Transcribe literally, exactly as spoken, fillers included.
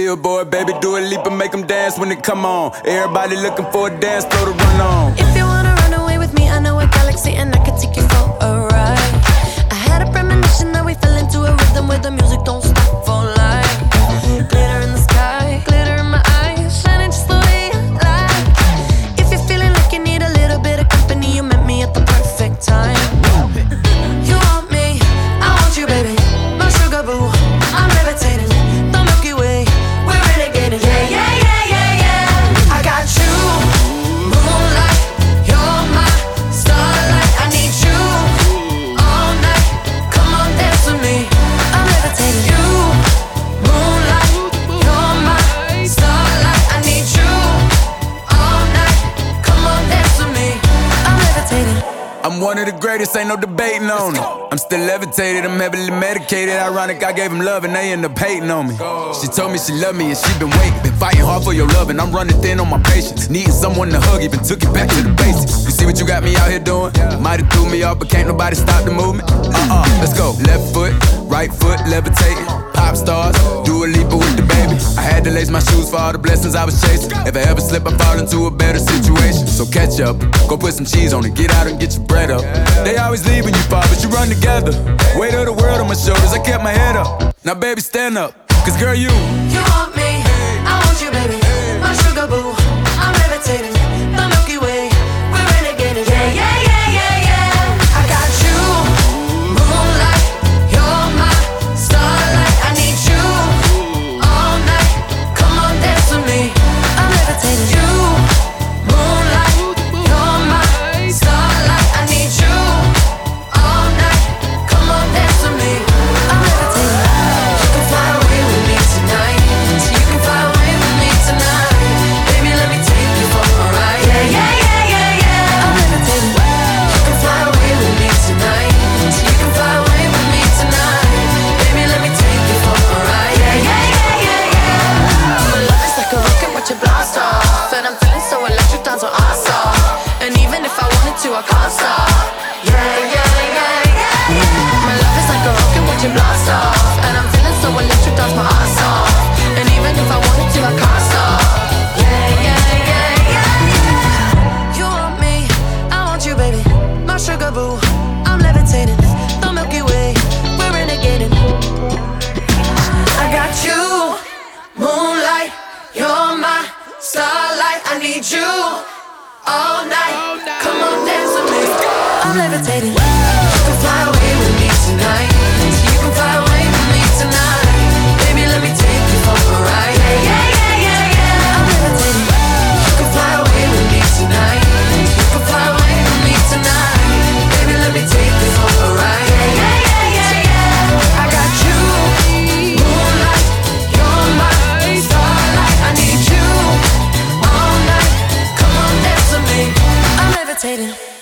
billboard, baby, do a leap and make them dance when it come on. Everybody looking for a dance floor to run on. If you wanna run away with me, I know a galaxy and I can take you for a ride. I had a premonition that we fell into a rhythm where the music don't stop for life. Glitter in the sky, glitter in my eyes, shining just the way I like. If you're feeling like you need a little bit of company, you met me at the perfect time. You want me, I want you, baby, my sugar boo. I'm levitating, the Milky Way, we're renegading. Yeah, yeah, yeah, yeah, yeah. I got you, moonlight, you're my starlight. I need you all night. Come on, dance with me. I'm levitating. You, moonlight, you're my starlight. I need you all night. Come on, dance with me. I'm levitating. I'm one of the greatest, ain't no debating on it. I'm still levitated, I'm heavily medicated. Ironic, I gave him love and they end up hating on me. She told me she loved me and she been waiting. Been fighting hard for your love and I'm running thin on my patience. Needing someone to hug, even took it back to the basics. You see what you got me out here doing? Might've threw me off, but can't nobody stop the movement. Uh-uh, let's go. Left foot, right foot, levitating. Pop stars, do a leap with the baby. I had to lace my shoes for all the blessings I was chasing. If I ever slip, I fall into a better situation. So catch up, go put some cheese on it, get out and get your bread up. They always leave when you fall, but you run together. Weight of the world on my shoulders, I kept my head up. Now baby, stand up, cause girl, you You want me, I want you, baby, my sugar boo. I'm levitating, the Milky Way, we're renegading. Yeah, yeah, yeah, yeah, yeah. I got you, moonlight, you're my starlight. I need you all night. Come on, dance with me. I'm levitating. You, moonlight, you're my starlight. I need you all night. Come on, dance with me. I'm levitating. You can fly away with me tonight. So you can fly away with me tonight. Baby, let me take you for a ride. Yeah, yeah, yeah, yeah, yeah. I'm levitating. You can fly away with me tonight. So you can fly away with me tonight. Baby, let me take you for a ride. Yeah, yeah, yeah, yeah, yeah. My love is like a rocket, watch it blast off. And I'm feeling so electric, dance on ass off. And even if I wanted to, I can't stop. Yeah, yeah, yeah, yeah. My love is like a rocket, watch it blast off. And I'm feeling so electric, dance my ass off. And even if I wanted to, I can't stop. Yeah, yeah, yeah, yeah. You want me, I want you, baby, my sugar boo. I'm levitating, the Milky Way, we're renegading. I got you, moonlight, you're my starlight. I need you all night. Come on, dance with me. I'm levitating. You can fly away with me tonight. So you can fly away with me tonight. Baby, let me take you for a ride. Yeah, yeah, yeah, yeah, yeah. I'm levitating. You can fly away with me tonight. You can fly away with me tonight. Baby, let me take you for a ride. Yeah, yeah, yeah, yeah, yeah. I got you, moonlight, you're my starlight. I need you all night. Come on, dance with me. I'm levitating.